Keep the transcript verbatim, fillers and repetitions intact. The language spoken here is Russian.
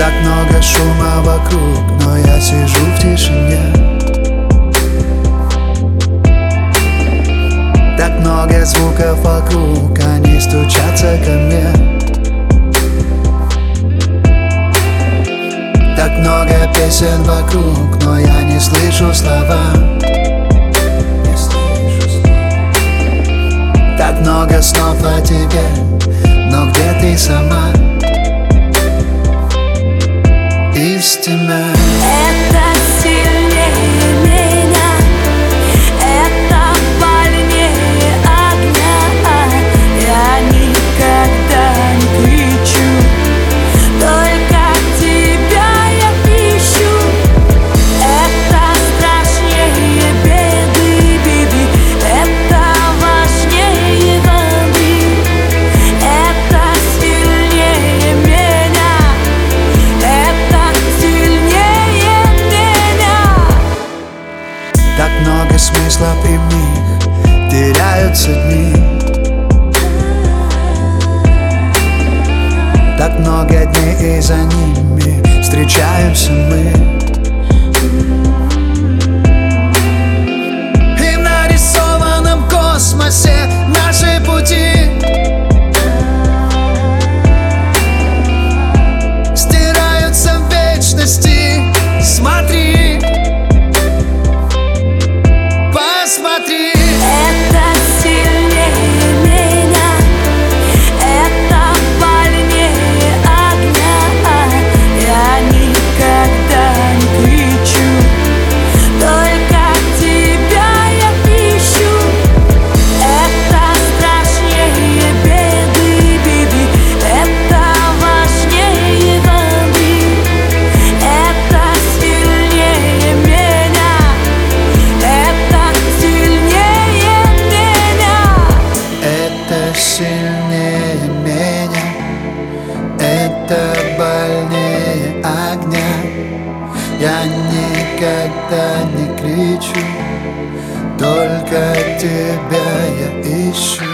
Так много шума вокруг, но я сижу в тишине. Так много звуков вокруг, они стучатся ко мне. Так много песен вокруг, но я не слышу слова. Не слышу слова. Так много снов о тебе, но где ты сама? Истина. Это сильнее меня, это больнее огня. Я никогда не кричу, только тебя я ищу. Это страшнее беды, беды, это важнее воды. Это сильнее меня, это сильнее меня. Так много смыслов, и в них теряются дни. Так много дней, и за ними встречаемся мы. И в нарисованном космосе наши пути стираются в вечности. Смотри, посмотри. Это сильнее меня, это больнее огня. Я никогда не кричу, только тебя я ищу. Это страшнее беды, беды, это важнее воды. Это сильнее меня, это сильнее меня. Это сильнее меня, это больнее огня. Я никогда не кричу, только тебя я ищу.